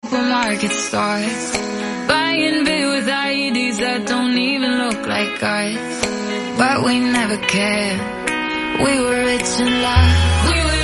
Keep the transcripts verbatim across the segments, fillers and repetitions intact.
supermarket stores, buying beer with I E Ds that don't even look like ours. But we never cared. We were rich in love. We were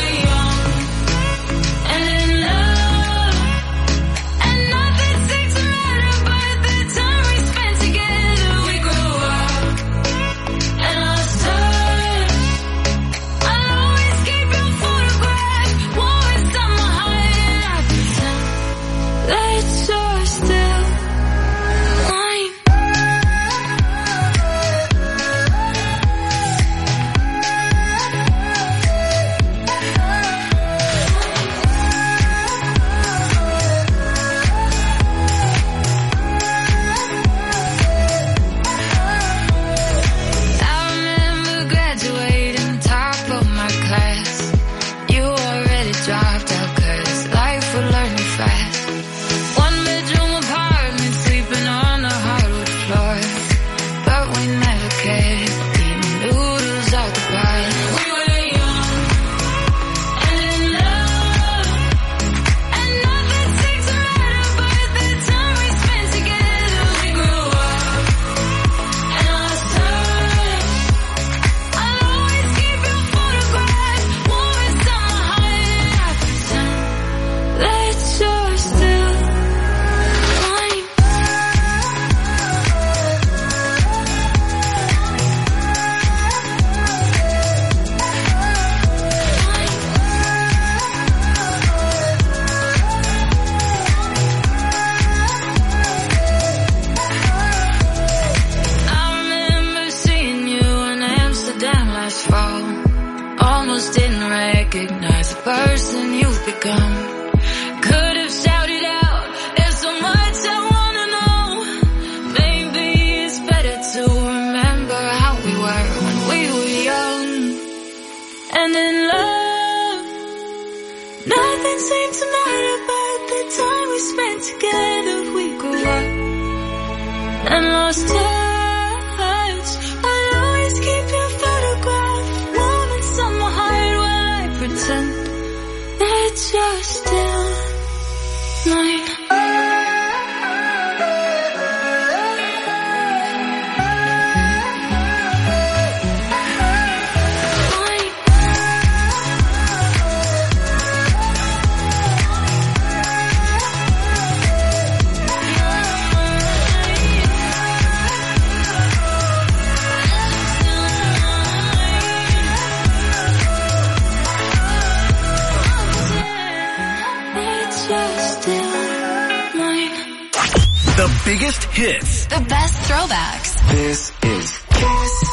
biggest hits. The best throwbacks. This is Kiss.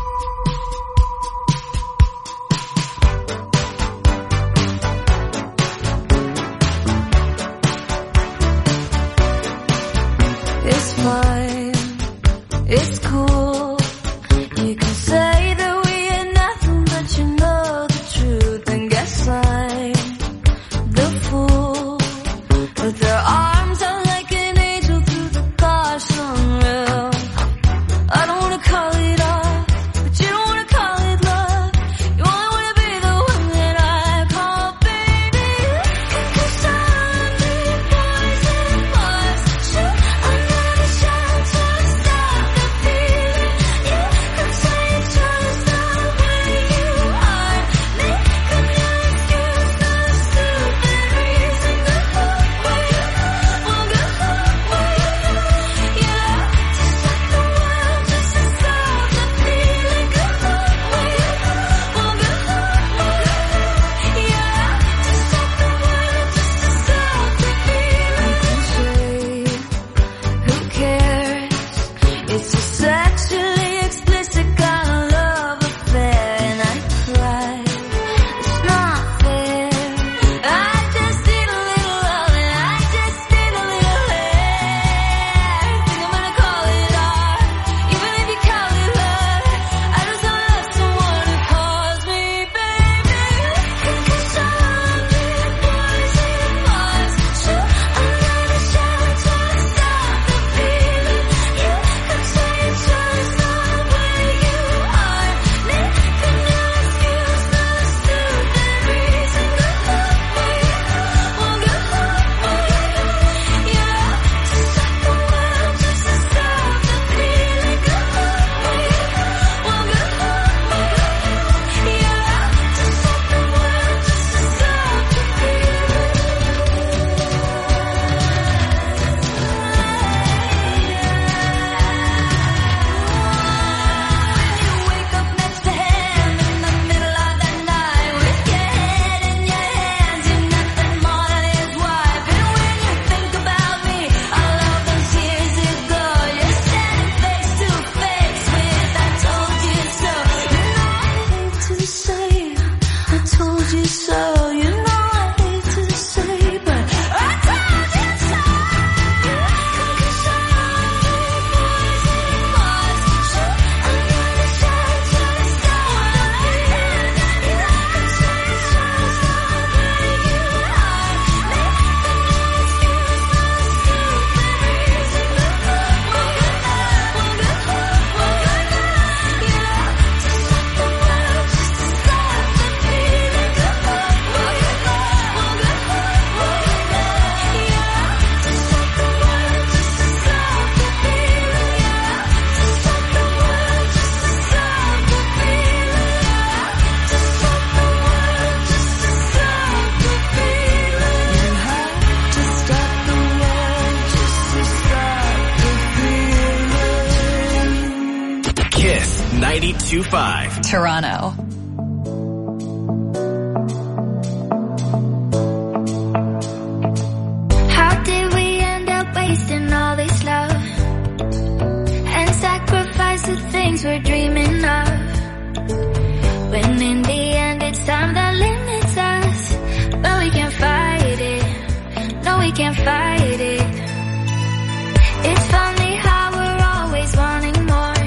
It's fine. It's cool. You can say that we ain't nothing, but you know the truth. And guess I'm the fool. With their arms out like an angel through the gosh unreal. I don't wanna call it off, but you don't wanna call it love. You only wanna be the one that I call baby. Cause I need poison bars. Shoot another shot to stop the feeling. You could say it's just the way you are. Make a new excuse, the stupid reason to look away. ninety-two point five. Toronto. How did we end up wasting all this love and sacrifice the things we're dreaming of, when in the end it's time that limits us? But we can't fight it. No, we can't fight it. It's funny how we're always wanting more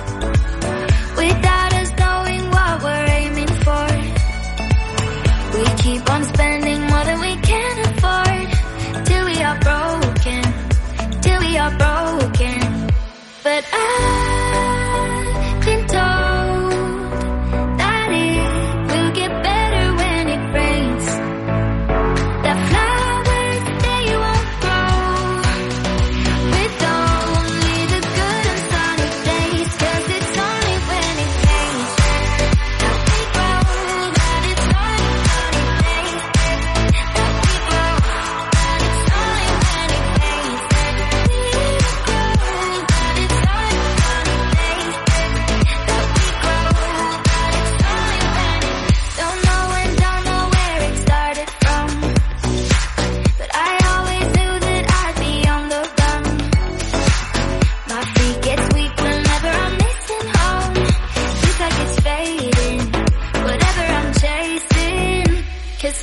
without us knowing what we're aiming for. We keep on spending more than we can afford till we are broken, till we are broken. But I've been told that it will get better when it rains, that flowers they won't grow with only the good and sunny days, 'cause it's only when it rains that we grow, that it's only sunny days that we grow, that it's only when it rains that we grow, that it's only sunny days that we grow, that it's only when it. Don't know when, don't know where it started from, but I always knew that I'd be on the run. My feet get weak whenever I'm missing home. Feels like it's fading, whatever I'm chasing. 'Cause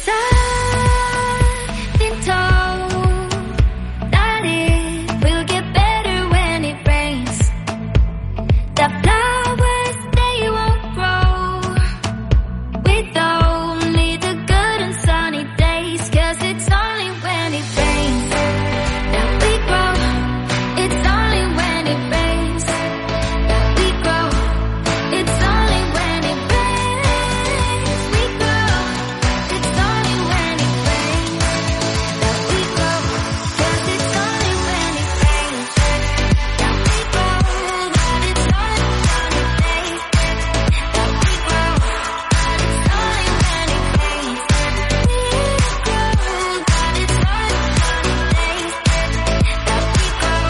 I've been told that it will get better when it rains, that flowers they won't grow with only the good and sunny days, 'cause it's only when it rains that we grow. It's only when it rains that we grow. It's only when it rains we grow. It's only when it rains that we grow. 'Cause it's only when it rains that we grow. That it's only sunny days that we grow. That it's only when it rains that we grow. That it's only sunny days that we grow.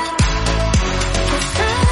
'Cause I've been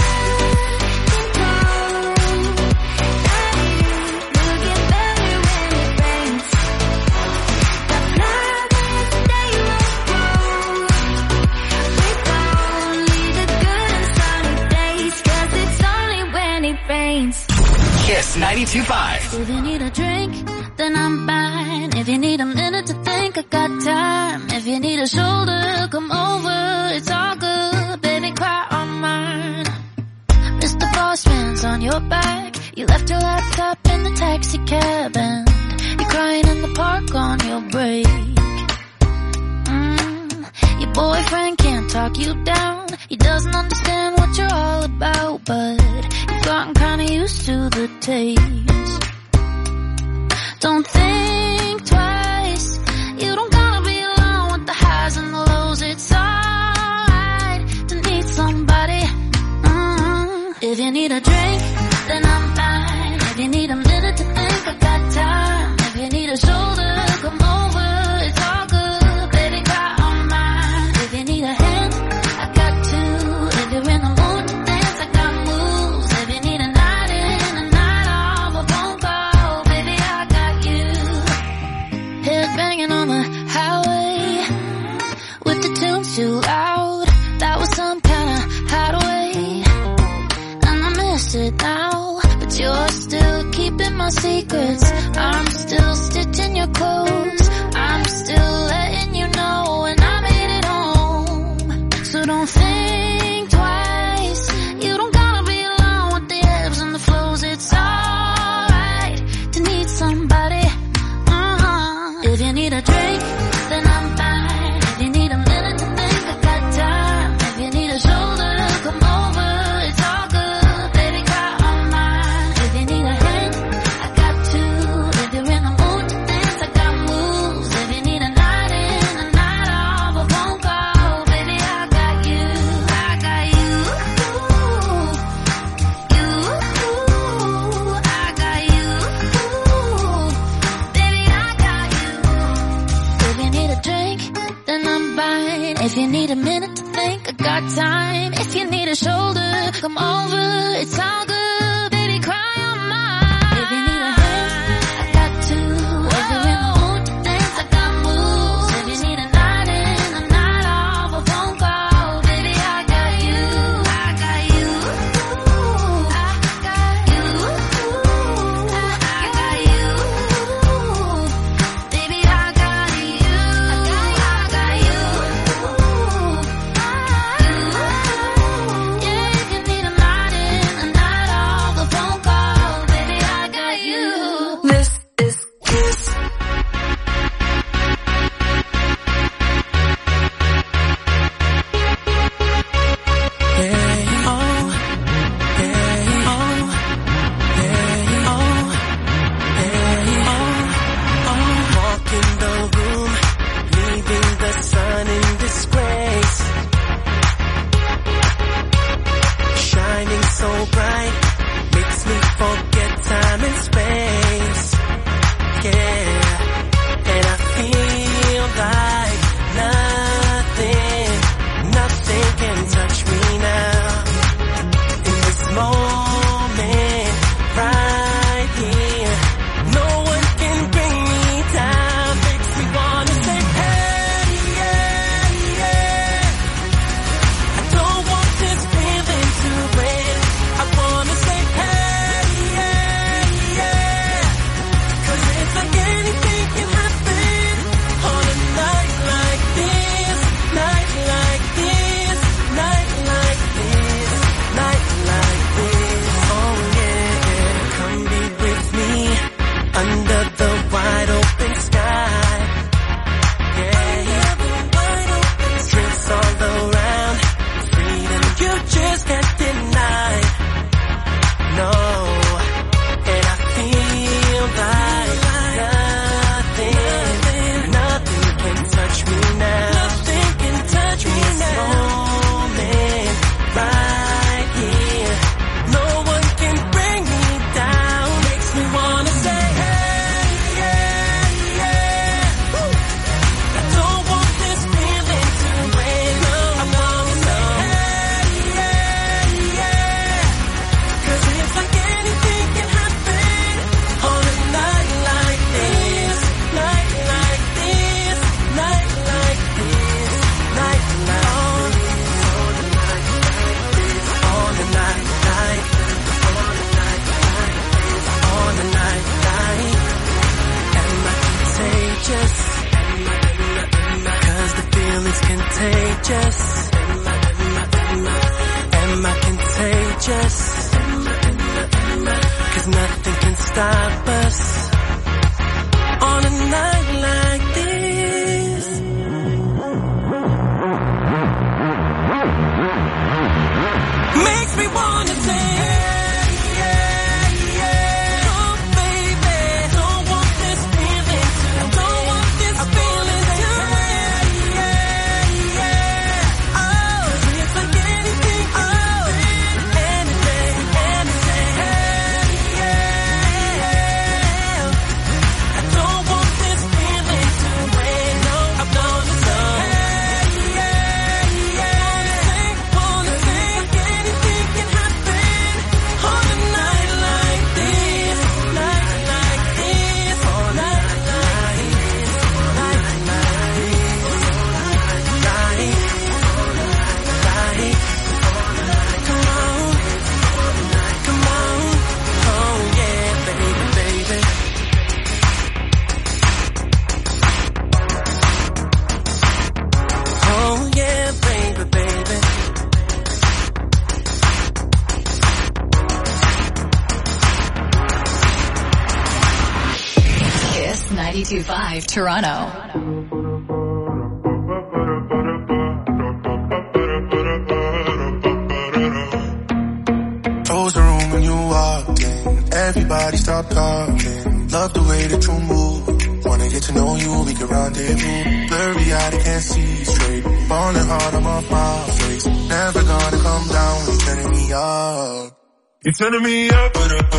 told that it will get better when it rains, that flowers they won't grow with only the good and sunny days, 'cause it's only when it rains. Kiss ninety-two point five. If you need a drink, then I'm fine. If you need a minute to think, I got time. If you need a shoulder, come over. It's all good, baby, cry on mine. Mister Boss Man's on your back. You left your laptop in the taxi cab and you're crying in the park on your break. Mm, your boyfriend can't talk you down. He doesn't understand what you're all about, but you've gotten kinda used to the taste. Don't think twice. You don't gotta be alone with the highs and the lows. It's alright to need somebody. Mm. If you need a drink, then I'm fine. If you need a minute to think, I got time. If you need a shoulder, come over. It's all good, baby, cry on mine. If you need a hand, I got two. If you're in the mood to dance, I got moves. If you need a night in, a night off, a phone call, baby, I got you. Head banging on the highway with the tunes too loud. That was some kind of hideaway, and I miss it now. But you're still keeping my secrets. I'm still stitching your clothes. I'm still letting you know when I made it home. So don't think twice. You don't gotta be alone with the ebbs and the flows. It's alright to need somebody. Uh-huh. If you need a drink, then I'm fine. If you need a minute to think, I got time. If you need a shoulder, come over. It's all good, baby, cry on mine. If you need a hand, I got two. If you're in the mood to dance, I got moves. If you need a night in, a night off, a phone call, baby, I got you. I got you. You. I got you. Baby, I got you. If you need a drink, then I'm fine. If you need a minute to think, I got time. If you need a shoulder, come over. It's all good. contagious? Am I contagious? Cause nothing can stop us on a night like this. Makes me wanna say ninety-two point five Toronto. Close the room when you walk in. Everybody stop talking. Love the way that you move. Wanna get to know you, we can rendezvous. Blurry eyed, I can't see straight. Falling hard, I'm off my face. Never gonna come down when you're turning me up. You're turning me up.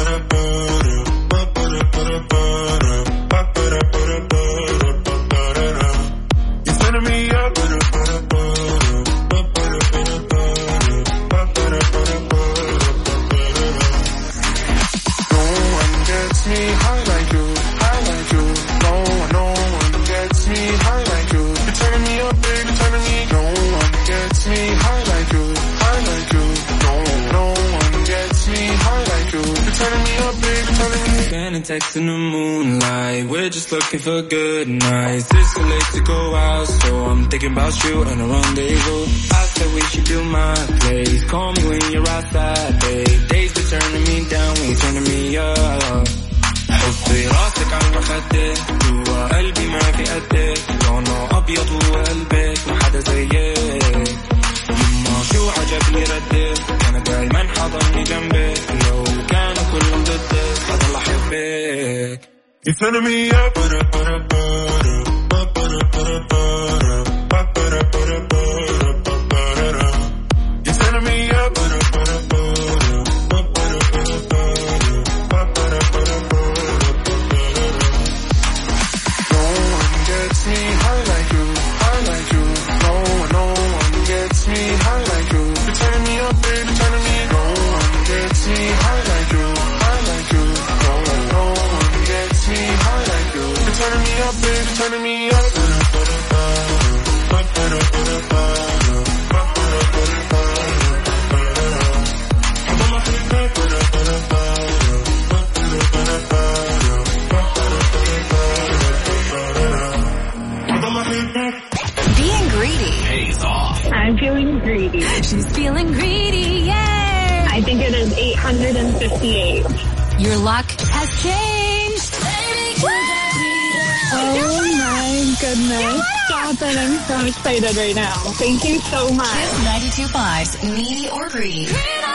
You're turning me up. No one gets me high like you, high like you. No one, no one gets me high like you. You're turning me up, baby, turning me. No one gets me high like you, high like you. No, no one gets me high like you. You're turning me up, baby, turning me. Sending texts in the moonlight. We're just looking for good nights. It's too late to go out, so I'm thinking about you and a rendezvous. I said we should do my place. Call me when you're outside, babe. Days be turning me down when you're turning me up. حطي راسك على خدك جوا قلبي ما في قدك. لونه أبيض وقلبك ما حدا زيك. يما شو عجبني ردك. أنا دايما حاضني جنبك. لو كانوا كلهم ضدك حضل أحبك. You're turning me up. You're turning me up. No one gets me high like you, high like you. No one, no one gets me high like you. You're turning me up, baby, turning me. No one gets me high like you, high like you. No one, no one gets me high like you. You're turning me up, baby, turning me up. Being greedy pays off. I'm feeling greedy. She's feeling greedy, yay! I think it is eight hundred fifty-eight. Your luck has changed. Oh my goodness. Stop it. I'm so excited right now. Thank you so much. Kiss ninety-two point five's Needy or Greedy.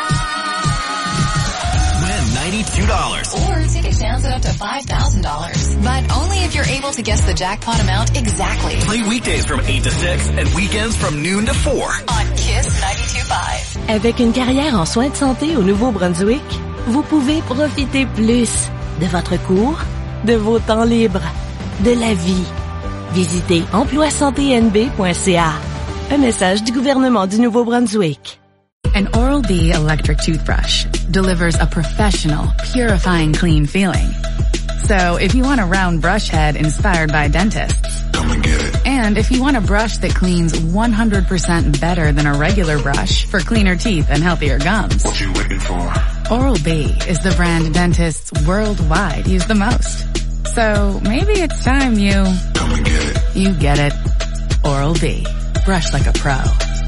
Win ninety-two dollars. Or take a chance at up to five thousand dollars. But only if you're able to guess the jackpot amount exactly. Play weekdays from eight to six and weekends from noon to four. On Kiss ninety-two point five. Avec une carrière en soins de santé au Nouveau-Brunswick, vous pouvez profiter plus de votre cours, de vos temps libres, de la vie. Visitez emploi santé n b point c a. Un message du gouvernement du Nouveau-Brunswick. An Oral-B electric toothbrush delivers a professional, purifying clean feeling. So if you want a round brush head inspired by dentists, Come and get it. and if you want a brush that cleans one hundred percent better than a regular brush for cleaner teeth and healthier gums, What you waiting for? Oral-B is the brand dentists worldwide use the most. So maybe it's time you, Come and get it. you get it. Oral-B. brush like a pro.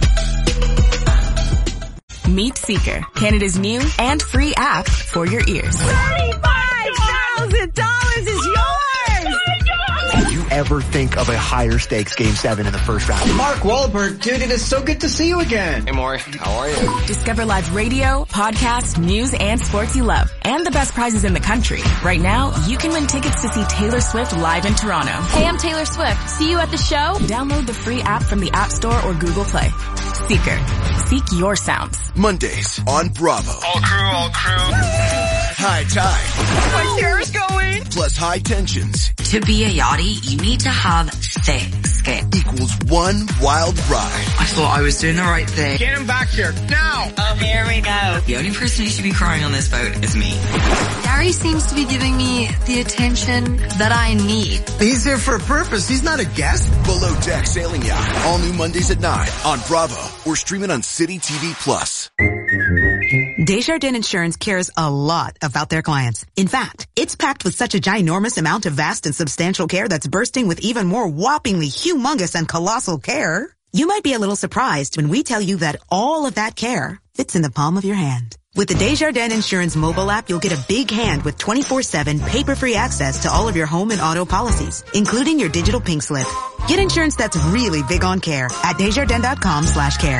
Meet Seeker, Canada's new and free app for your ears. thirty-five thousand dollars is yours! Did you ever think of a higher stakes game seven in the first round? Mark Wahlberg, dude, it is so good to see you again. Hey, Maury, how are you? Discover live radio, podcasts, news, and sports you love, and the best prizes in the country. Right now, you can win tickets to see Taylor Swift live in Toronto. Hey, I'm Taylor Swift. See you at the show? Download the free app from the App Store or Google Play. Seeker. Seek your sounds. Mondays on Bravo. All crew, all crew. High tide. My hair's going. Plus high tensions. To be a yachty, you need to have thick skin. Equals one wild ride. I thought I was doing the right thing. Get him back here, now! Oh, here we go. The only person who should be crying on this boat is me. Gary seems to be giving me the attention that I need. He's here for a purpose. He's not a guest. Below Deck Sailing Yacht. All new Mondays at nine on Bravo or streaming on City T V Plus. Desjardins Insurance cares a lot about their clients. In fact, it's packed with such a ginormous amount of vast and substantial care that's bursting with even more whoppingly humongous and colossal care. You might be a little surprised when we tell you that all of that care fits in the palm of your hand. With the Desjardins Insurance mobile app, you'll get a big hand with twenty-four seven paper-free access to all of your home and auto policies, including your digital pink slip. Get insurance that's really big on care at Desjardins.com slash care.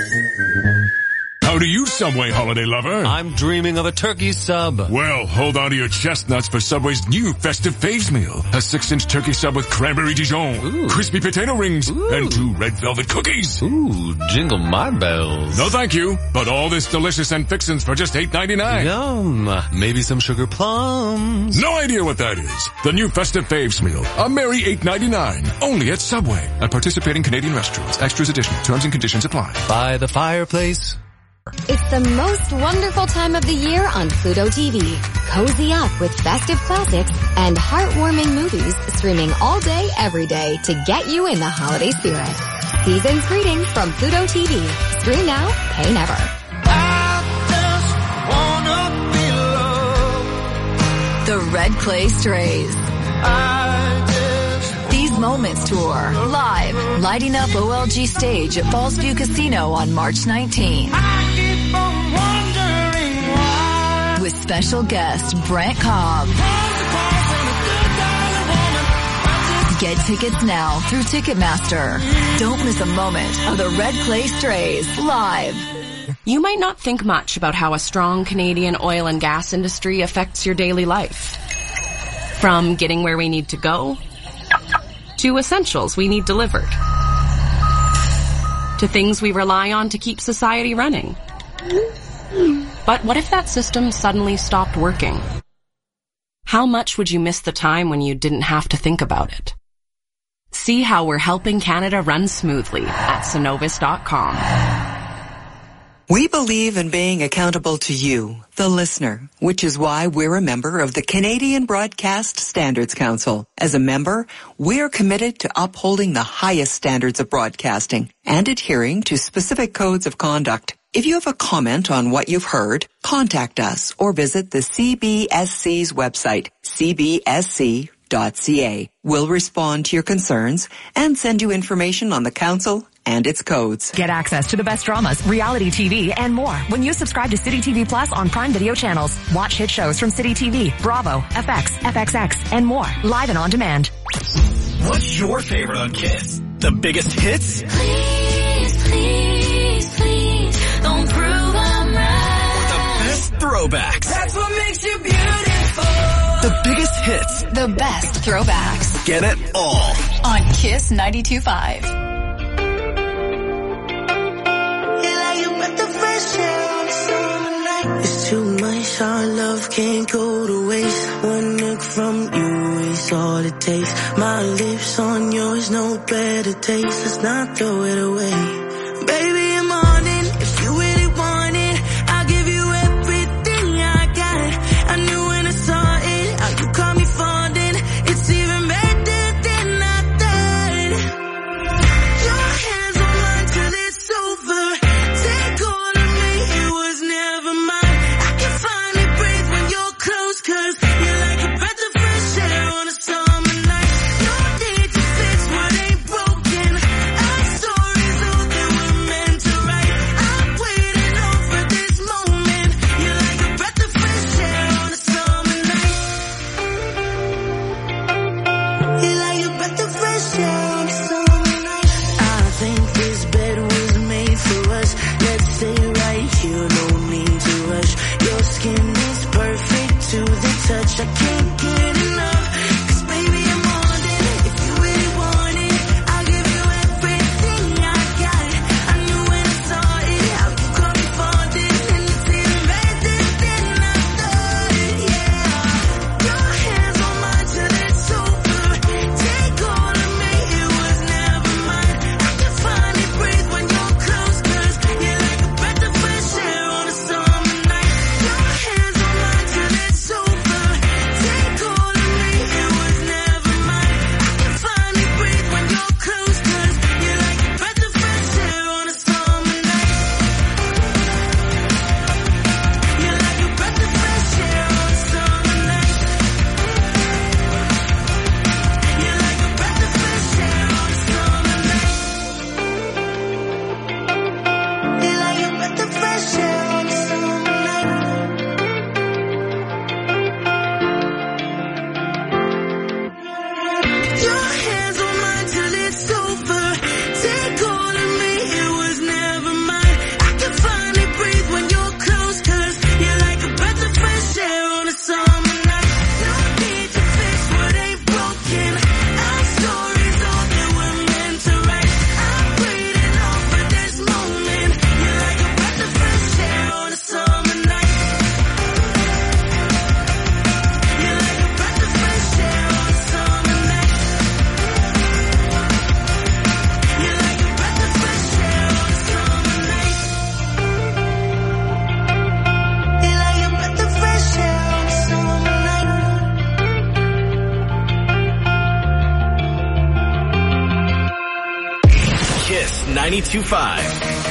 How do you, Subway holiday lover? I'm dreaming of a turkey sub. Well, hold on to your chestnuts for Subway's new festive faves meal. A six-inch turkey sub with cranberry Dijon, Ooh. crispy potato rings, Ooh. and two red velvet cookies. Ooh, jingle my bells. No thank you, but all this delicious and fixins for just eight ninety-nine. Yum. Maybe some sugar plums. No idea what that is. The new festive faves meal. A merry eight ninety-nine. Only at Subway. At participating Canadian restaurants. Extras additional. Terms and conditions apply. By the fireplace. It's the most wonderful time of the year on Pluto T V. Cozy up with festive classics and heartwarming movies streaming all day, every day to get you in the holiday spirit. Season's greetings from Pluto T V. Stream now, pay never. I just wanna be loved. The Red Clay Strays. These Moments Tour, live, lighting up O L G stage at Fallsview Casino on March nineteenth. With special guest Brent Cobb. Get tickets now through Ticketmaster. Don't miss a moment of the Red Clay Strays live. You might not think much about how a strong Canadian oil and gas industry affects your daily life. From getting where we need to go, to essentials we need delivered, to things we rely on to keep society running. But what if that system suddenly stopped working? How much would you miss the time when you didn't have to think about it? See how we're helping Canada run smoothly at Cenovus dot com. We believe in being accountable to you, the listener, which is why we're a member of the Canadian Broadcast Standards Council. As a member, we're committed to upholding the highest standards of broadcasting and adhering to specific codes of conduct. If you have a comment on what you've heard, contact us or visit the C B S C's website, c b s c dot c a. We'll respond to your concerns and send you information on the council and its codes. Get access to the best dramas, reality T V, and more when you subscribe to City T V Plus on Prime Video channels. Watch hit shows from City T V, Bravo, F X, F X X, and more, live and on demand. What's your favorite on Kiss? The biggest hits? Please, please, please, don't prove I'm right. The best throwbacks? That's what makes you beautiful. The biggest hits? The best throwbacks. Get it all on Kiss ninety-two point five. It's too much, our love can't go to waste. One look from you is all it takes. My lips on yours, no better taste. Let's not throw it away. Baby, I'm on it. If you really want it, I'll give you everything I got. I knew when I saw it, how you caught me falling. It's even better than I thought. Your hands on mine till it's over. Take all of me, it was never mine. Cause you're like a breath of fresh air on a summer night. No need to fix what ain't broken. I'm sorry ninety-two point five.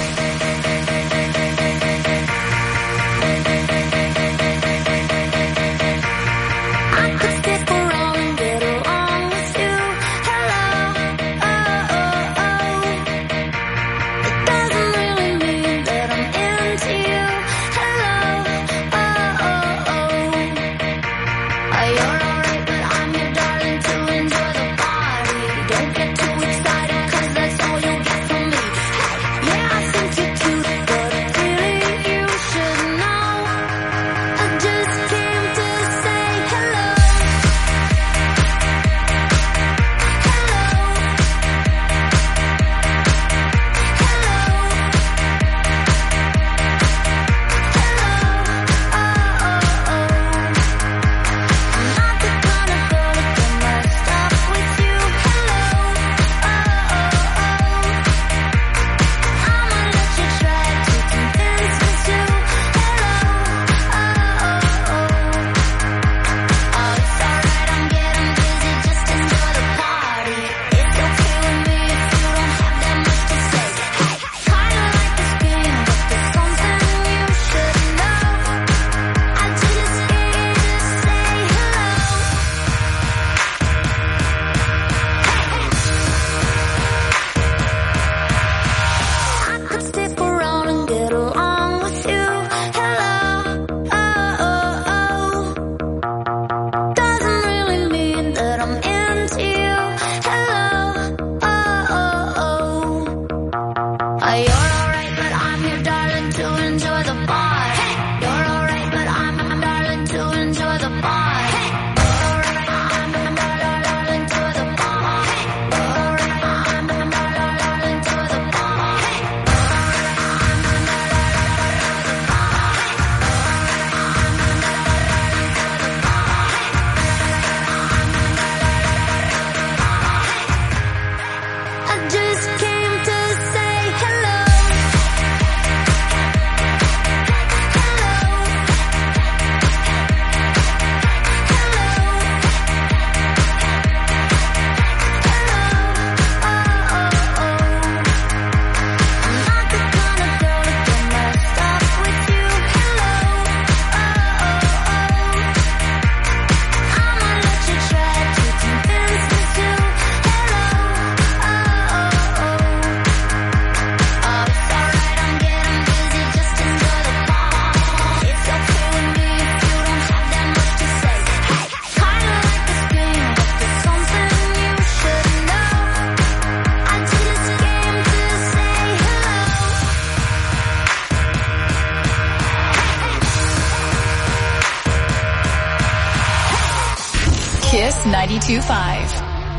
Kiss ninety-two point five.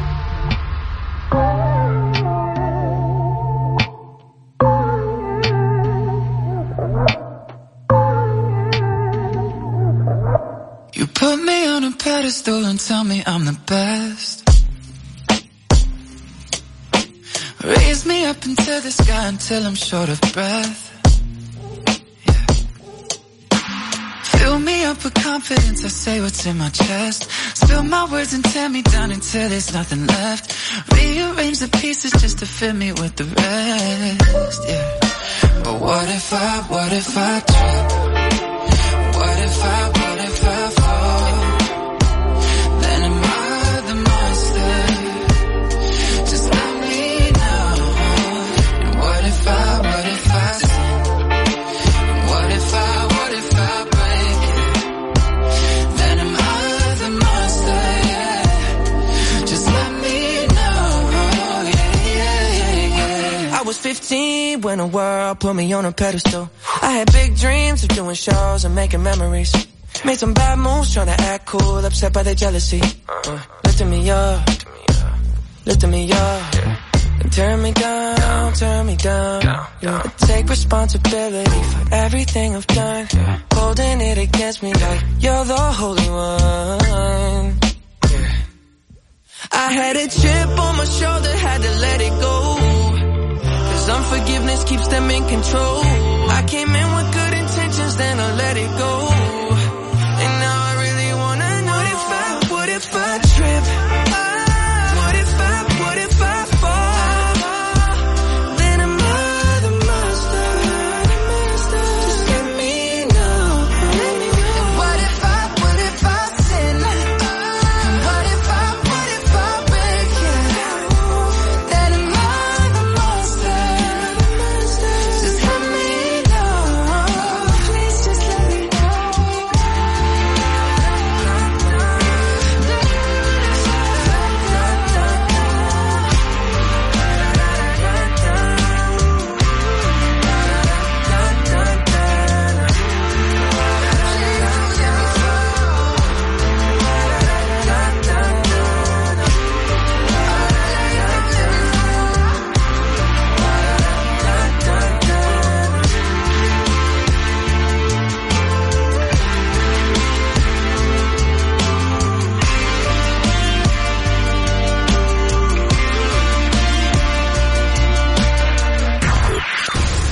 You put me on a pedestal and tell me I'm the best. Raise me up into the sky until I'm short of breath. Fill me up with confidence, I say what's in my chest. Spill my words and tear me down until there's nothing left. Rearrange the pieces just to fit me with the rest, yeah. But what if I, what if I trip? What if I, what if I fall? Then am I the monster? Just let me know. And what if I, what if I sin? And what if I, what if I fifteen when the world put me on a pedestal. I had big dreams of doing shows and making memories. Made some bad moves trying to act cool, upset by their jealousy. Uh, lifting me up, lifting me up. And turn me down, turn me down. Yeah. I take responsibility for everything I've done. Holding it against me like you're the holy one. I had a chip on my shoulder, had to let it go. Unforgiveness keeps them in control. I came in with good intentions, then I let it go. And now I really wanna know what if I, what if I trip? What if I, what if I fall? Then am I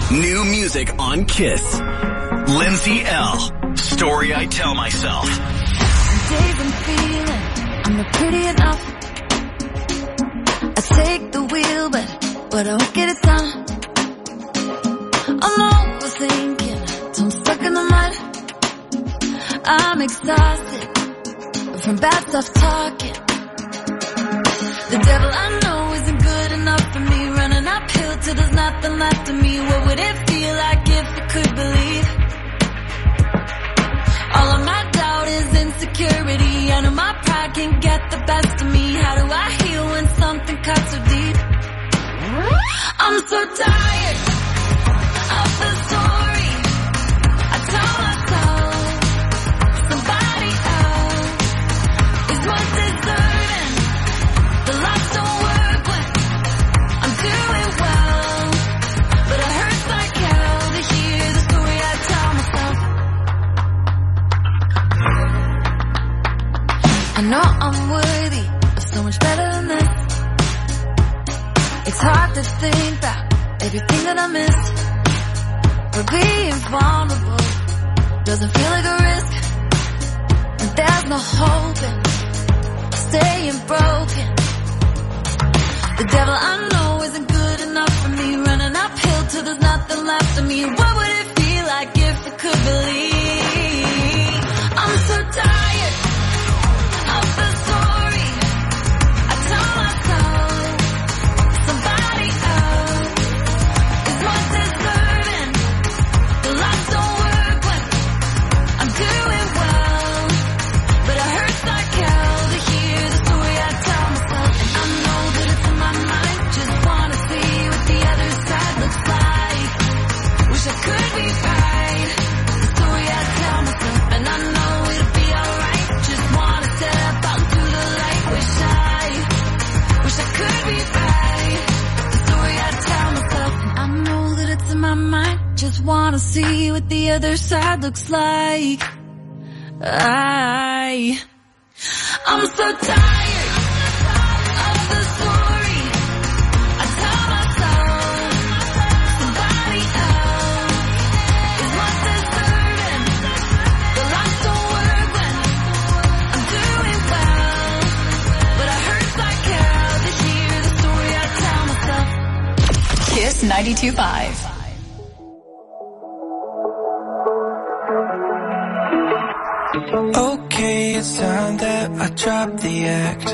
New music on Kiss. Lindsay L. Story I Tell Myself. Days I'm feeling I'm not pretty enough. I take the wheel, but but I won't get it done. I'm overthinking till I'm stuck in the mud. I'm exhausted from bad stuff talking. The devil I know isn't good enough for me. Running uphill till there's nothing left of me. What would it feel like if I could believe? All of my doubt is insecurity. I know my pride can get the best of me. How do I heal when something cuts so deep? I'm so tired of the story I tell myself. Somebody else is more deserving. The lights don't work when I'm doing well, but it hurts like hell to hear the story I tell myself. I know I'm worthy of so much better than this. It's hard to think about everything that I missed. But being vulnerable doesn't feel like a risk. And there's no hope in staying broken. The devil I know isn't good enough for me. Running uphill till there's nothing left of me. What would it feel like if I could believe? I'm so tired of the story I tell myself. Somebody else is more deserving. The lights don't work when I'm doing well, but it hurts like hell to hear the story I tell myself. And I know that it's in my mind. Just wanna see what the other side looks like. Wish I could be right. The story I tell myself, and I know it'll be alright. Just wanna step out into the light. Wish I, wish I could be right. The story I tell myself, and I know that it's in my mind. Just wanna see what the other side looks like. I, I'm so tired of the story I tell myself. Somebody else is more deserving. The lights don't work when I'm doing well, but it hurts like hell to hear the story I tell myself. Kiss ninety-two point five. Okay, it's time that I drop the act.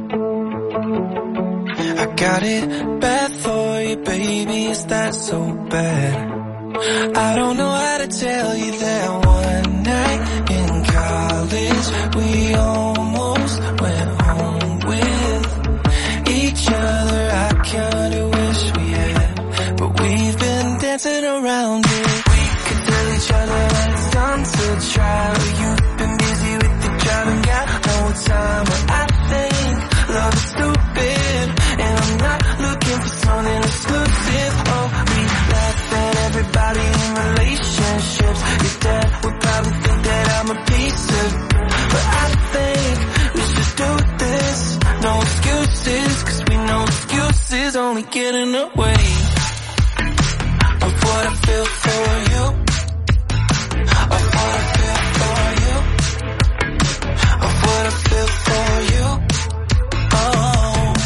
I got it bad for you, baby, is that so bad? I don't know how to tell you that one night in college we almost went home with each other. I kinda wish we had, but we've been dancing around it. We could tell each other that it's time to try. You've been busy with the job and got no time, but I think love is stupid, and I'm not looking for something exclusive. Oh, we laugh at everybody in relationships. Your dad would probably think that I'm a piece of, but I think we should do this. No excuses, cause we know excuses only get in the way of what I feel for you, of what I feel for you, of what I feel for you. Oh,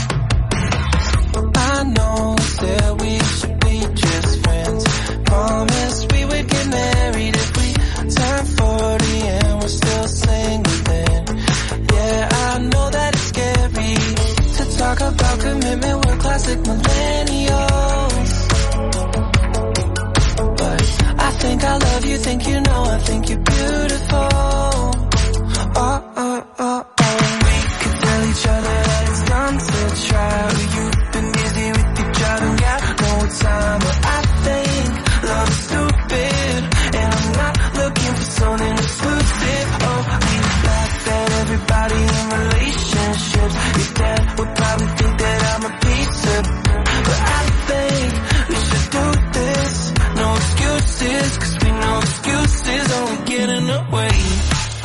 I know that we should be just friends. Promised we would get married if we turned forty and we're still single then. Yeah, I know that it's scary to talk about commitment, we're classic millennials. But I think I love you, think you know, I think you're beautiful. Oh, oh, oh, oh. We could tell each other that it's time to try. You've been busy with your job and got no time, but I think love is stupid, and I'm not looking for something exclusive. Oh, we laugh at everybody in relationships. Your dad would probably think that I'm a piece of, but I think we should do this. No excuses, cause we know excuses only get in the way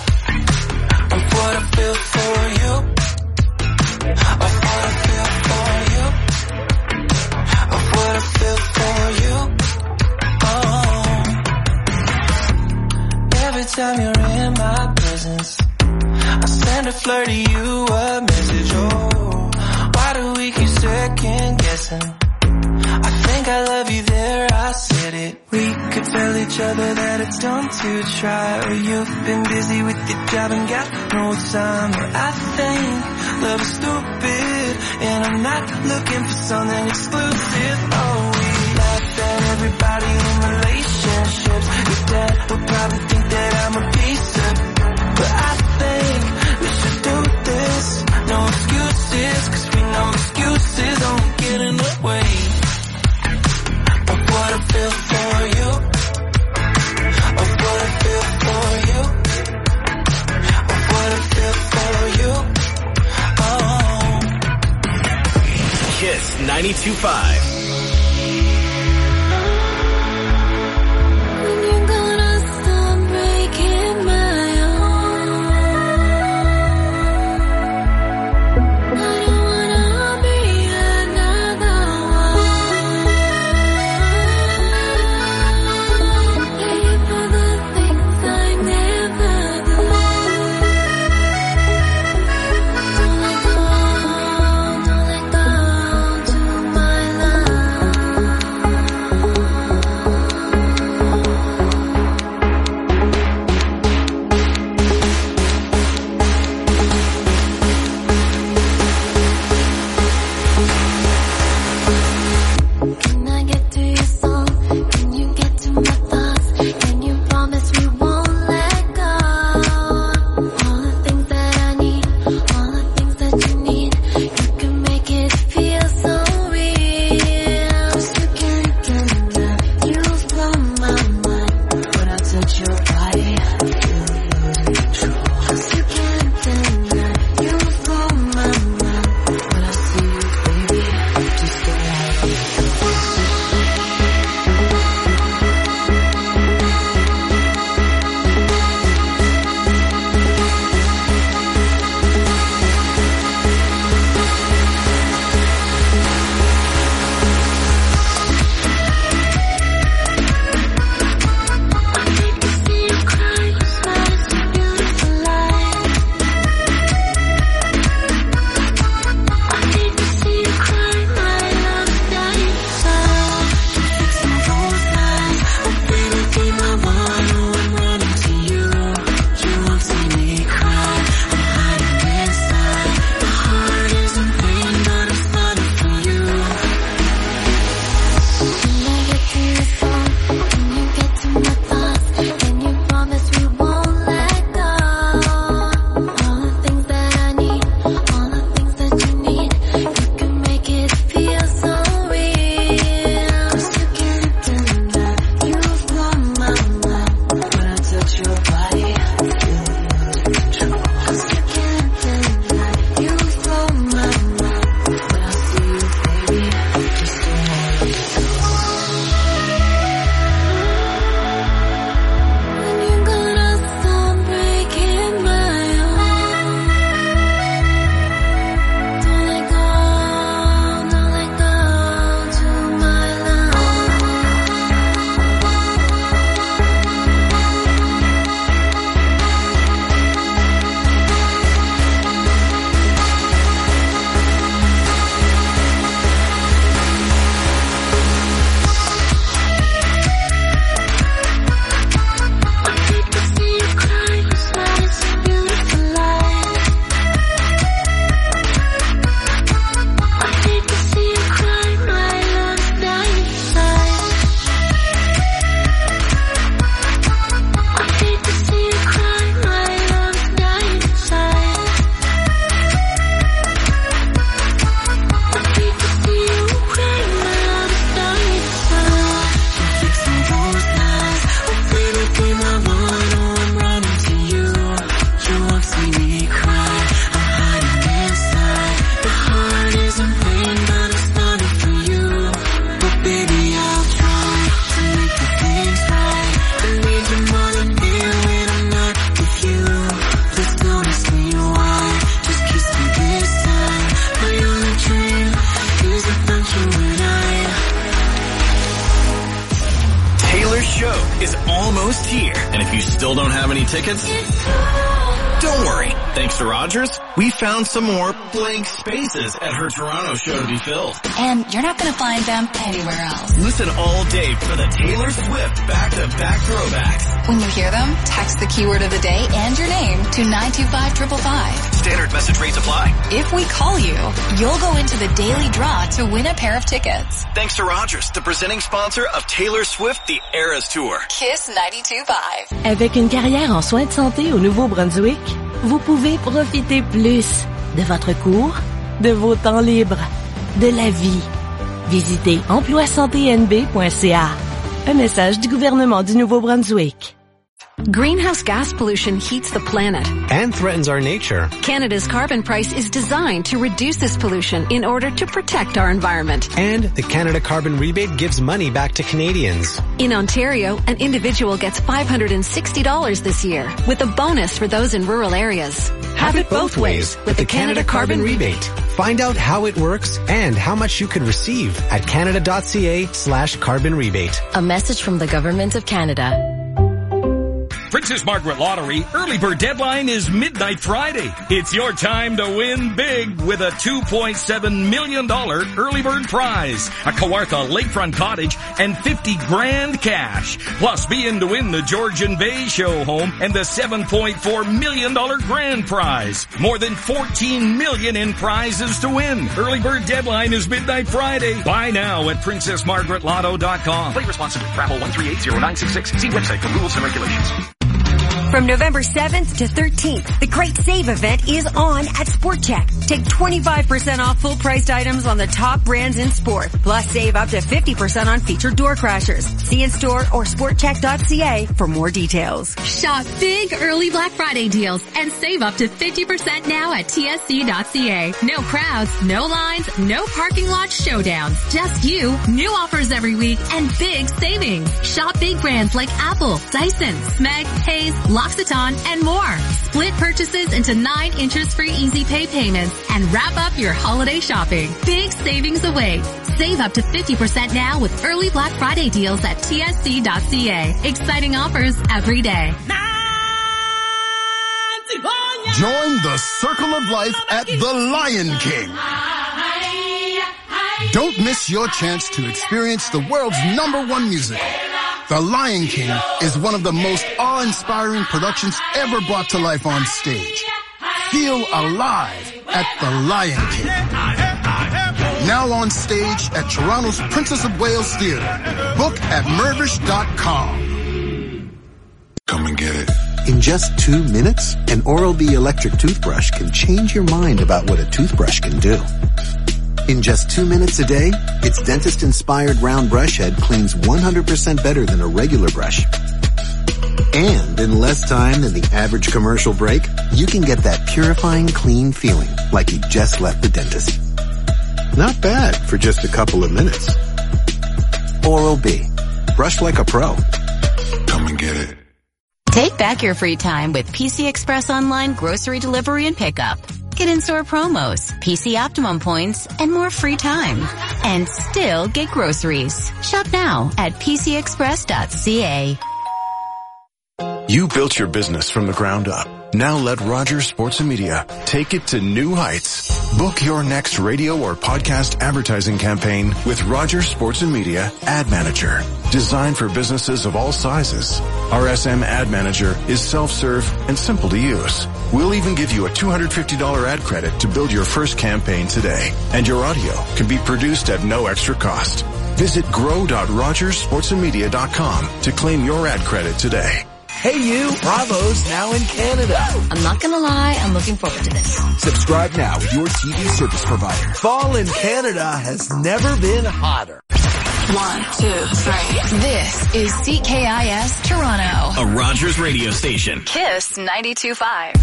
flirt you a message, oh. Why do we keep second guessing? I think I love you there, I said it. We could tell each other that it's dumb to try, or you've been busy with your job and got no time. Or I think love is stupid, and I'm not looking for something exclusive. Oh, we laugh at everybody in relationships. Your dad would probably think that I'm a piece of, but I think we should do this. No excuses, cause we know excuses only get in the way of what I feel for you, of what I feel for you, of what I feel for you. Oh. Kiss ninety-two point five. is almost here. And if you still don't have any tickets, Don't worry. Thanks to Rogers, we found some more blank spaces at her Toronto show to be filled. And you're not going to find them anywhere else. Listen all day for the Taylor Swift back-to-back throwbacks. When you hear them, text the keyword of the day and your name to nine two five five five five. Standard message rates apply. If we call you, you'll go into the daily draw to win a pair of tickets. Thanks to Rogers, the presenting sponsor of Taylor Swift The Eras Tour. Kiss ninety-two point five. Avec une carrière en soins de santé au Nouveau-Brunswick, vous pouvez profiter plus de votre cours, de vos temps libres, de la vie. Visitez emploi santé n b point c a. Un message du gouvernement du Nouveau-Brunswick. Greenhouse gas pollution heats the planet and threatens our nature. Canada's carbon price is designed to reduce this pollution in order to protect our environment. And the Canada Carbon Rebate gives money back to Canadians. In Ontario, an individual gets five hundred sixty dollars this year, with a bonus for those in rural areas. Have it both ways with the Canada Carbon Rebate. Find out how it works and how much you could receive at canada.ca slash carbon rebate. A message from the Government of Canada. Princess Margaret Lottery early bird deadline is midnight Friday. It's your time to win big with a two point seven million dollars early bird prize, a Kawartha lakefront cottage, and fifty grand cash. Plus be in to win the Georgian Bay show home and the seven point four million dollars grand prize. More than fourteen million dollars in prizes to win. Early bird deadline is midnight Friday. Buy now at princess margaret lotto dot com. Play responsibly. Raffle one three eight zero nine six six. See website for rules and regulations. From November seventh to thirteenth, the Great Save event is on at Sport Chek. Take twenty-five percent off full-priced items on the top brands in sport. Plus save up to fifty percent on featured door crashers. See in store or sport chek dot c a for more details. Shop big early Black Friday deals and save up to fifty percent now at t s c dot c a. No crowds, no lines, no parking lot showdowns. Just you, new offers every week, and big savings. Shop big brands like Apple, Dyson, Smeg, Hayes, L'Occitane, and more. Split purchases into nine interest-free easy pay payments and wrap up your holiday shopping. Big savings await. Save up to fifty percent now with early Black Friday deals at t s c dot c a. Exciting offers every day. Join the circle of life at the Lion King. Don't miss your chance to experience the world's number one musical. The Lion King is one of the most awe-inspiring productions ever brought to life on stage. Feel alive at The Lion King. Now on stage at Toronto's Princess of Wales Theatre. Book at mervish dot com. Come and get it. In just two minutes, an Oral-B electric toothbrush can change your mind about what a toothbrush can do. In just two minutes a day, its dentist-inspired round brush head cleans one hundred percent better than a regular brush. And in less time than the average commercial break, you can get that purifying clean feeling like you just left the dentist. Not bad for just a couple of minutes. Oral-B. Brush like a pro. Come and get it. Take back your free time with P C Express Online grocery delivery and pickup. Get in-store promos, P C Optimum points, and more free time. And still get groceries. Shop now at p c express dot c a. You built your business from the ground up. Now let Rogers Sports and Media take it to new heights. Book your next radio or podcast advertising campaign with Rogers Sports and Media Ad Manager. Designed for businesses of all sizes. R S M Ad Manager is self-serve and simple to use. We'll even give you a two hundred fifty dollars ad credit to build your first campaign today. And your audio can be produced at no extra cost. Visit grow dot rogers sports and media dot com to claim your ad credit today. Hey you, Bravo's now in Canada. I'm not gonna lie, I'm looking forward to this. Subscribe now with your T V service provider. Fall in Canada has never been hotter. One, two, three. This is C K I S Toronto. A Rogers radio station. Kiss ninety-two point five.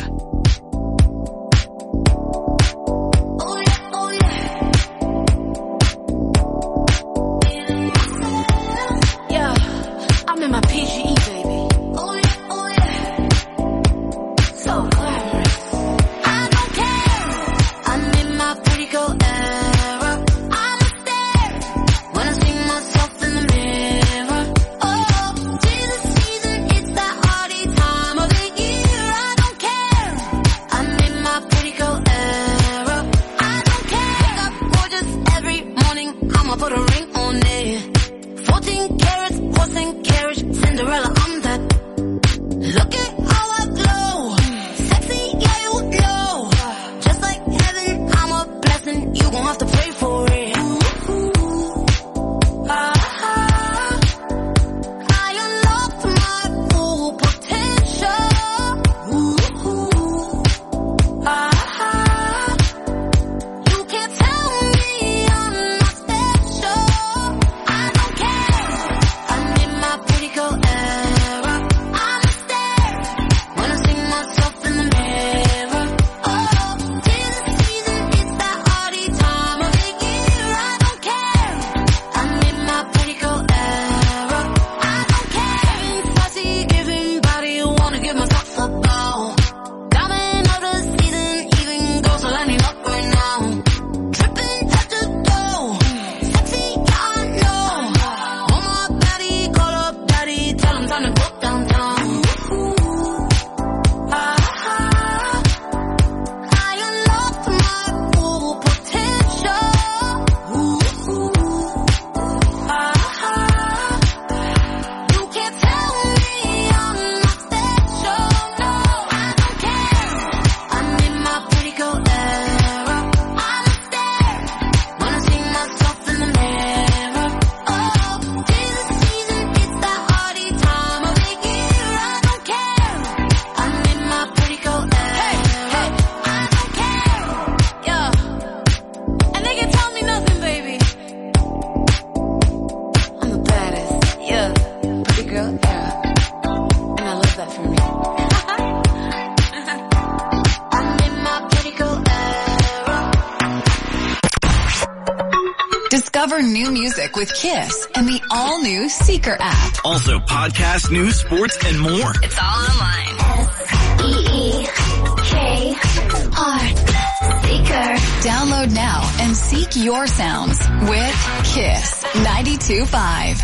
Cinderella, I'm that. Look at how I glow. Sexy, yeah, you know. Just like heaven, I'm a blessing. You gon' have to pray for it. Discover new music with Kiss and the all-new Seeker app. Also podcast, news, sports, and more. It's all online. S E E K R Seeker. Download now and seek your sounds with Kiss ninety-two point five.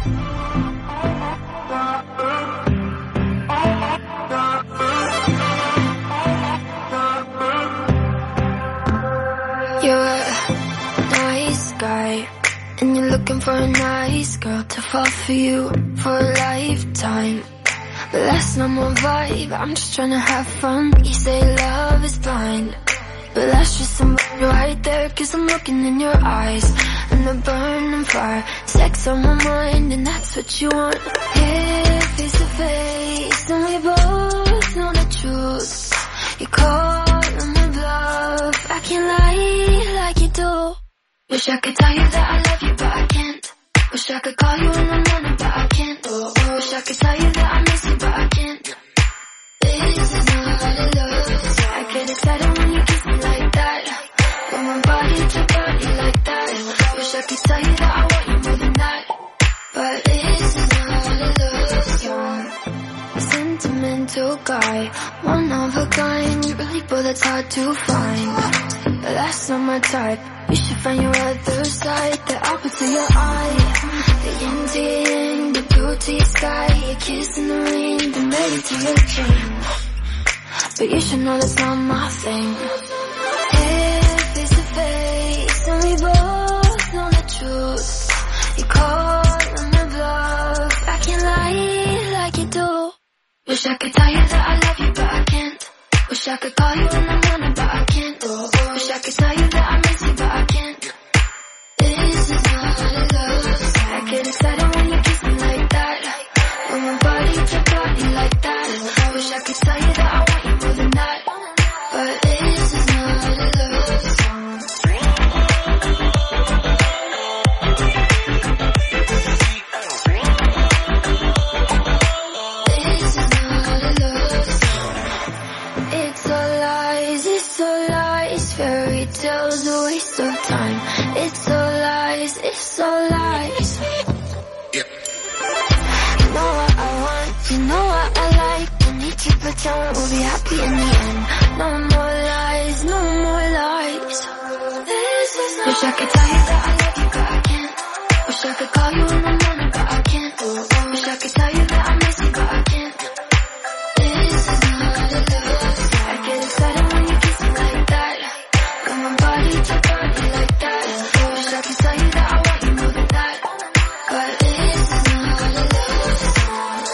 You're a nice guy, and you're looking for a nice girl to fall for you for a lifetime. But that's not my vibe, I'm just trying to have fun. You say love is blind, but that's just somebody right there, cause I'm looking in your eyes, and they're burning fire. Sex on my mind, and that's what you want. Here, face to face, and we both know the truth. You call on my bluff, I can't lie like you do. Wish I could tell you that I love you, but I can't. Wish I could call you in the morning, but I can't. Oh, oh. Wish I could tell you that I miss you, but I can't. This is not how to love. I get excited when you kiss me like that. When my body to body like that. Wish I could tell you that I want you more than that. But this is not how to love. Young, sentimental guy, one of a kind. You really, but that's hard to find. But that's not my type. You should find your other side, the apple to your eye, the yin to your yang, the blue to your sky, your kiss in the rain, the melody to your chain. But you should know that's not my thing. Here, face to face, and we both know the truth. You call on my bluff, I can't lie like you do. Wish I could tell you that I love you, but I can't. Wish I could call you in the morning, but I can't. Oh, oh. Wish I could tell you that I miss you, but I can't. This is not how to love. I get excited when you kiss me like that. When my body to body like that. Wish I could tell you that I want you more than that. But this is not how to love. Fairy tales a waste of time. It's all lies, it's all lies. Yep. You know what I want, you know what I like. Don't need to pretend we'll be happy in the end. No more lies, no more lies. This is not. Wish I could tell you that I love you, but I can't. Wish I could call you in the morning, but I can't. Wish I could tell you that I miss you, but I can't. This is not how to love. I get excited when you kiss me like that. My body to body like that. Wish I could tell you that I want you more than that. But this is not how to love.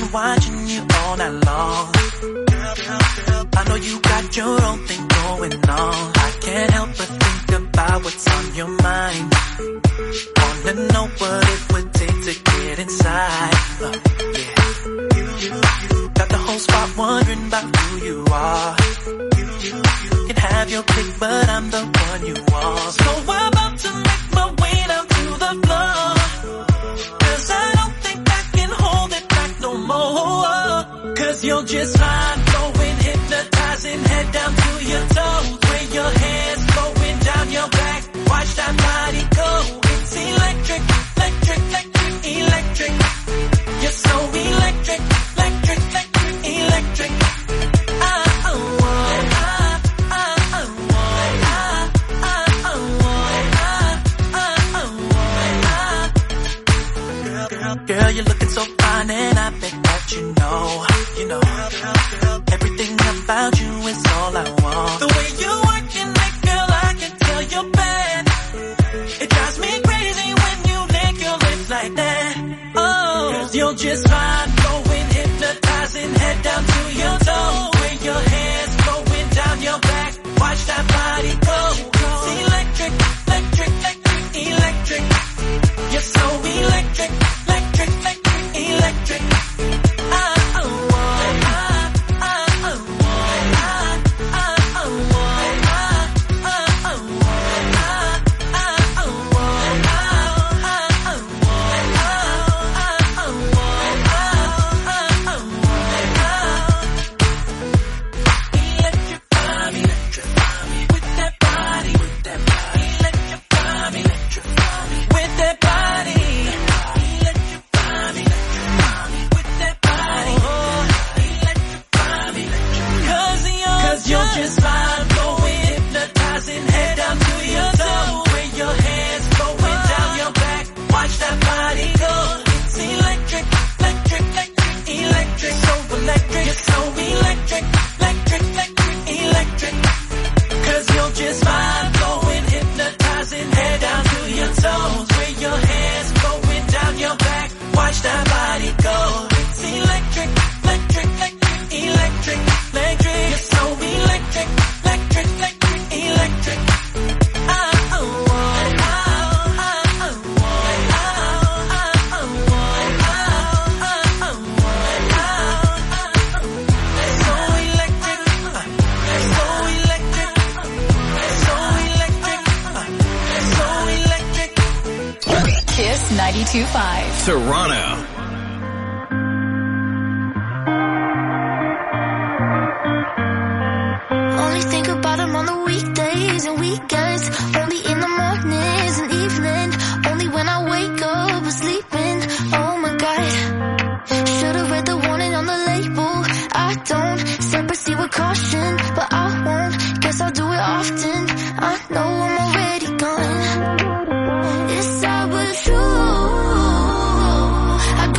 been watching you all night long. I know you got your own thing going on. I can't help but think about what's on your mind. Wanna know what it would take to get inside. Uh, yeah. Got the whole spot wondering about who you are. You can have your pick, but I'm the one you want. So I'm about to make my way down to the floor. Cause I don't think I can hold it back no more. Cause you're just fine, going hypnotizing, head down to your toes. Where your hands flowing down your back, watch that body go. It's electric, electric, electric, electric. You're so electric, electric, electric, electric. I, oh, oh, I, I, oh, oh, I, I, oh, oh, I, I, oh, I. Girl, girl, you're looking so fine and I bet that you know, you know, everything about you is all I want. The way you working it, girl, I can tell you're bad. It drives me crazy when you lick your lips like that. Oh, cause you're just fine, going hypnotizing, head down to your toes. Where your hands going down your back, watch that body go. It's electric, electric, electric, electric. You're so electric, electric, electric, electric. I, oh, oh, I, I, oh, oh, I, I, oh, oh, I, I, oh, oh, I, I, oh, oh, electrify me, electrify me with that body, with that body. Electrify me, electrify me with that body. Electrify me, electrify me with that body. Electrify me, electrify me. Cause you're, Cause you're just fine, going hypnotizing, head down to your toes. Where your hands going down your back, watch that body go. It's electric, electric, electric, electric. So electric, you're so electric, electric, electric, electric. Cause you're just fine, going hypnotizing, head down to your toes. Where your hands going down your back, watch that body go. It's electric, electric, electric, electric, electric. You're so electric, electric, electric, electric. I, oh, oh, I, I, oh, oh, I, I, oh, oh, I, I, oh, oh, I, so electric, so electric, so electric, so electric. Kiss ninety-two point five. Toronto. Only think about them on the weekdays and weekends. Only in the mornings and evening. Only when I wake up or sleeping. Oh my God. Should've read the warning on the label. I don't. Said proceed with caution, but I won't. Guess I'll do it often. I know I'm already gone. It's sad but true. I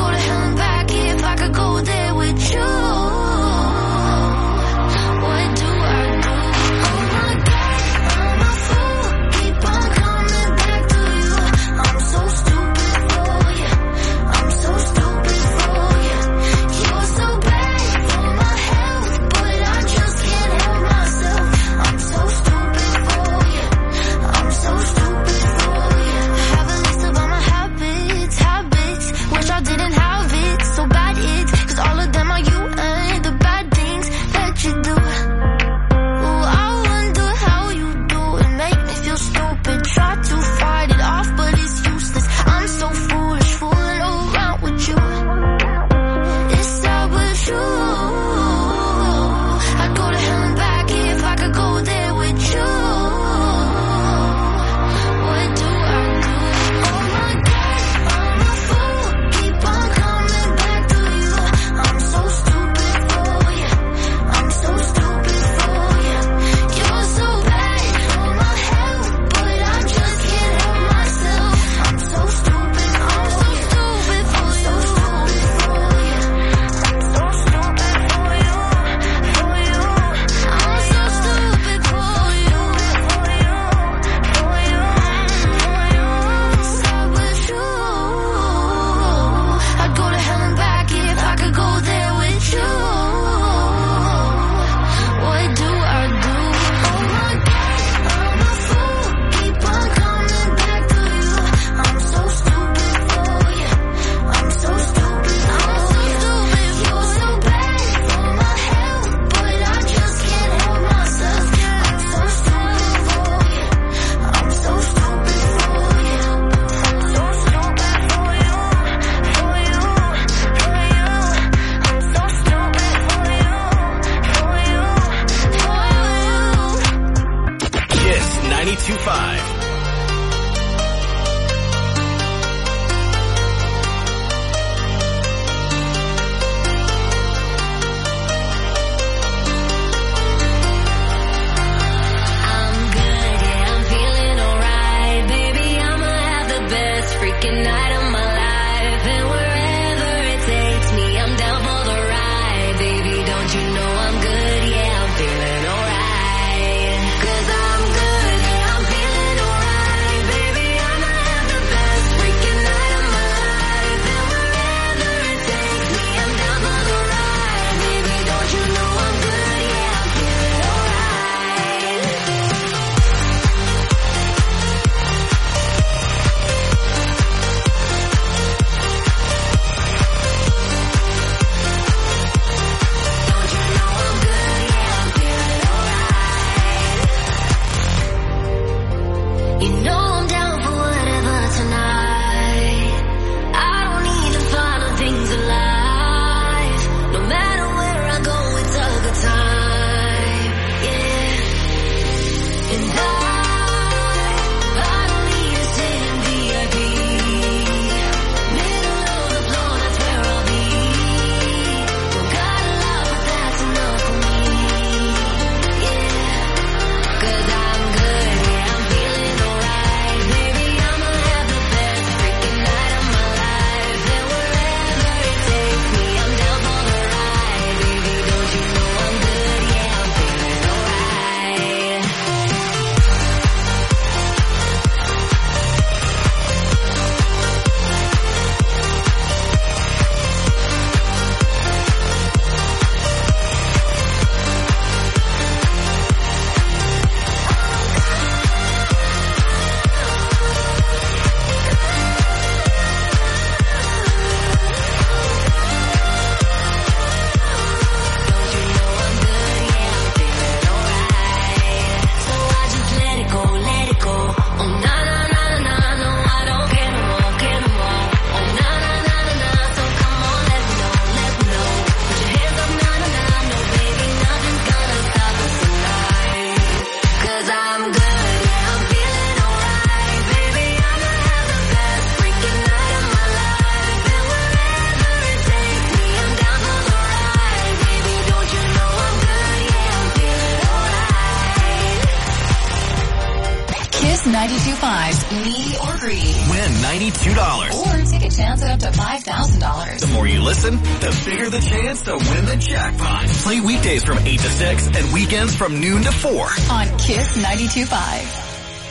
ninety-two point five's Me or Greedy. Win ninety-two dollars. Or take a chance at up to five thousand dollars. The more you listen, the bigger the chance to win the jackpot. Play weekdays from eight to six and weekends from noon to four. On Kiss ninety-two point five.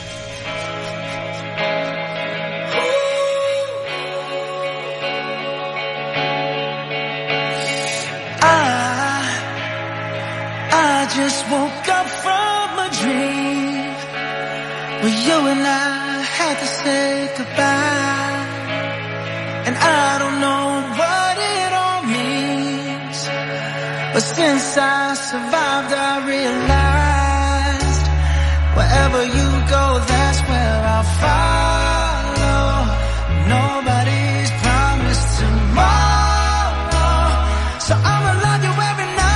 I just woke up from a dream where you and I had to say goodbye. And I don't know what it all means, but since I survived I realized wherever you go, that's where I'll follow. Nobody's promised tomorrow, so I'ma love you every night.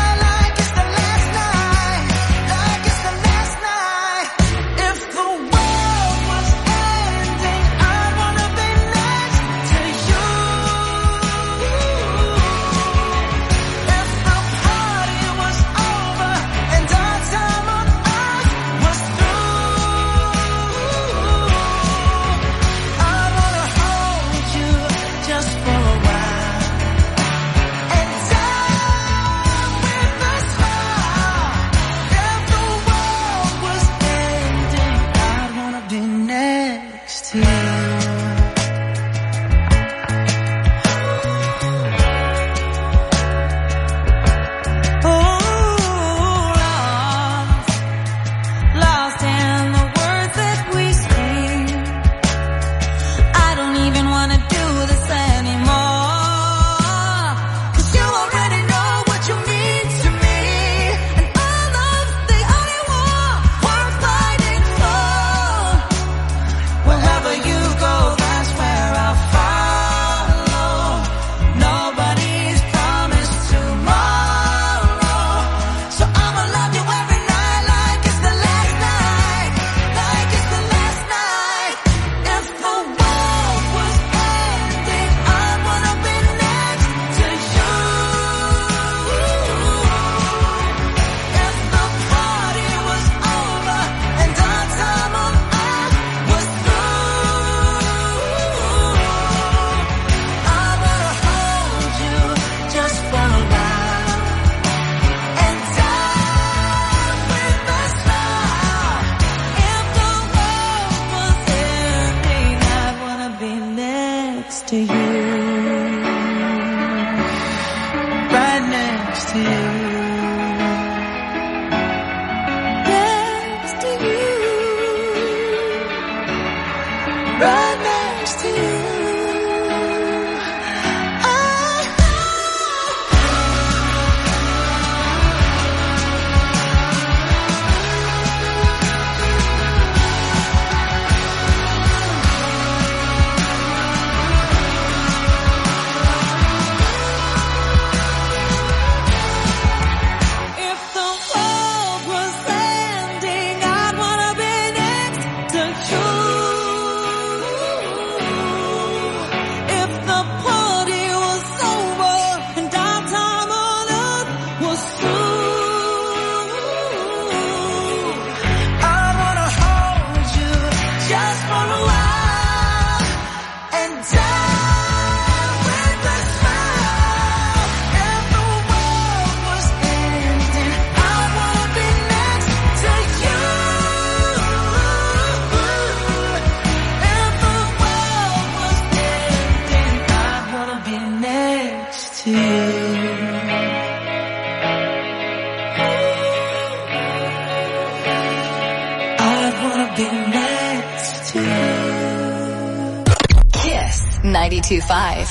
ninety-two point five.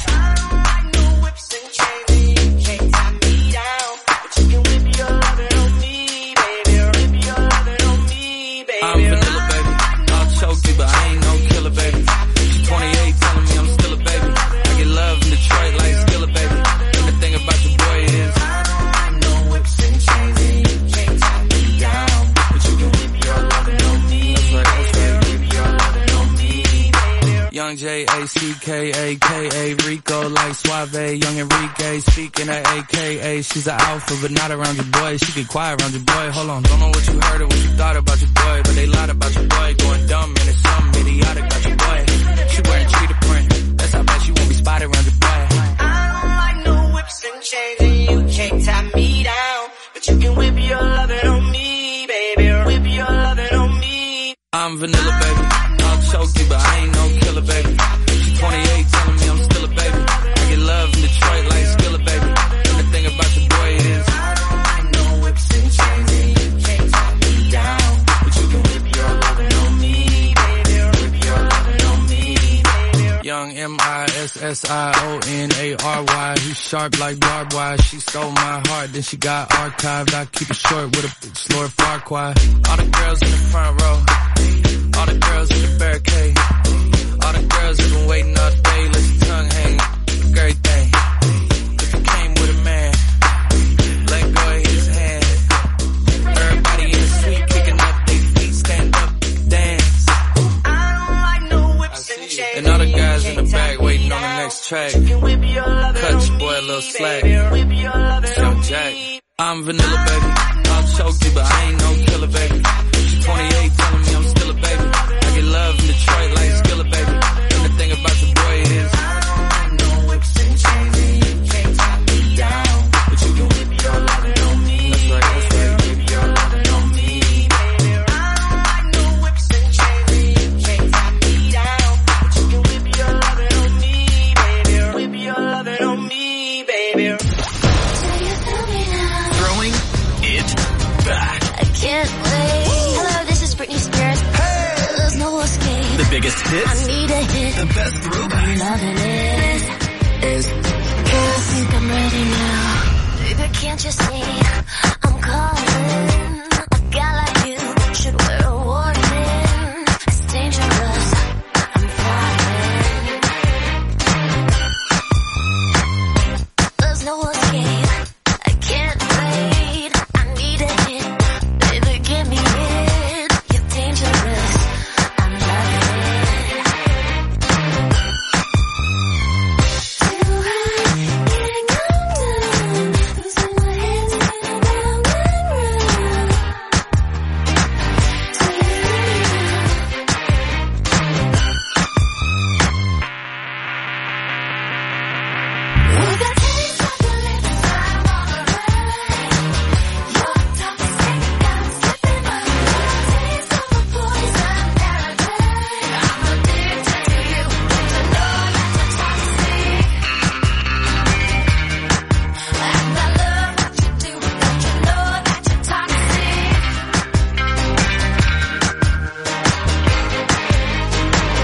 Young J K A C K A K A, Rico like Suave, young Enrique, speaking of A K A, she's an alpha, but not around your boy, she get quiet around your boy, hold on, don't know what you heard or what you thought about your boy, but they lied about your boy, going dumb, and it's something idiotic about your boy, she wearing cheetah print, that's how bad she won't be spotted around your boy. I don't like no whips and chains, and you can't tie me down, but you can whip your lovin' on me, baby, whip your lovin' on me. I'm vanilla, baby. I'll choke you, but I ain't no killer, baby. She twenty-eight, telling me I'm still a baby. I get love in Detroit like Skilla, baby. And the thing about your boy is I don't like no whips and chains, and you can't tie me down, but you can whip your lovin' on me, baby. Whip your lovin' on me, baby. Young M I S S I O N A R Y. He's sharp like barbed wire. She stole my heart, then she got archived. I keep it short with a bitch, Lord Farquaad. All the girls in the front row, all the girls in the barricade, all the girls have been waiting all day, let your tongue hang, great thing. If you came with a man, let go of his hand. Everybody in the suite kicking up their feet, stand up, dance. I don't like no whips and chains, and all the guys in the back waiting on the next track. Cut your boy a little slack. It's Young Jack. I'm vanilla, baby. I'll choke you, but I ain't no killer, baby. She twenty-eight, telling me I'm still a baby. I get love in Detroit like Skilla, baby. And the thing about your boy is I don't like no whips and chains, and you can't tie me down, but you can whip your lovin' on me. That's right, that's right. Whip your lovin' on me, baby. I don't like no whips and chains, and you can't tie me down, but you can whip your lovin' on me, baby. Whip your lovin' on me, baby. Throwing it back. I can't wait. Hello, this is Britney Spears. Hey, there's no escape. The biggest hits. I need a hit. The best throwbacks. Loving it. Is, I think I'm ready now. Baby, can't you see?